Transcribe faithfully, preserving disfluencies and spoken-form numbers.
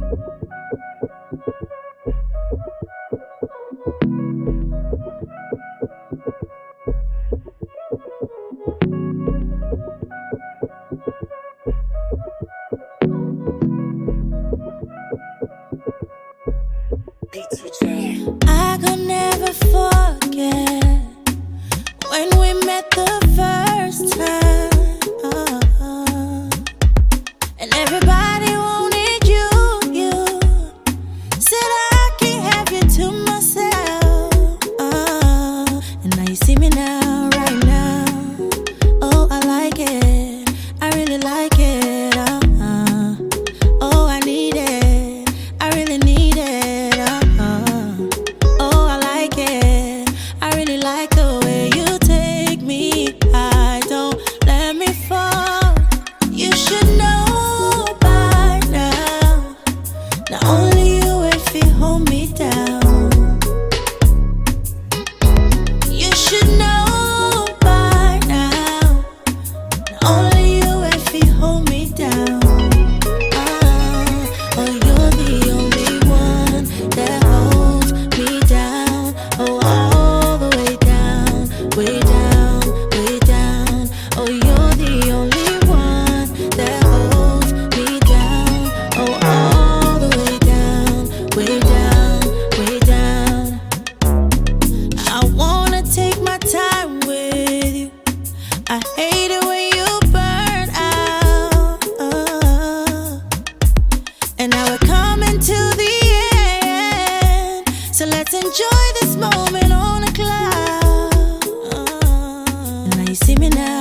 I could never forget when we met the first time, oh, oh. And everybody wanted you, you said I can't have you to myself, oh. And now you see me now, right now, oh, I like it, I really like it, oh, uh. Oh, I need it, I really need it, oh. So let's enjoy this moment on a cloud. Uh, and now you see me now.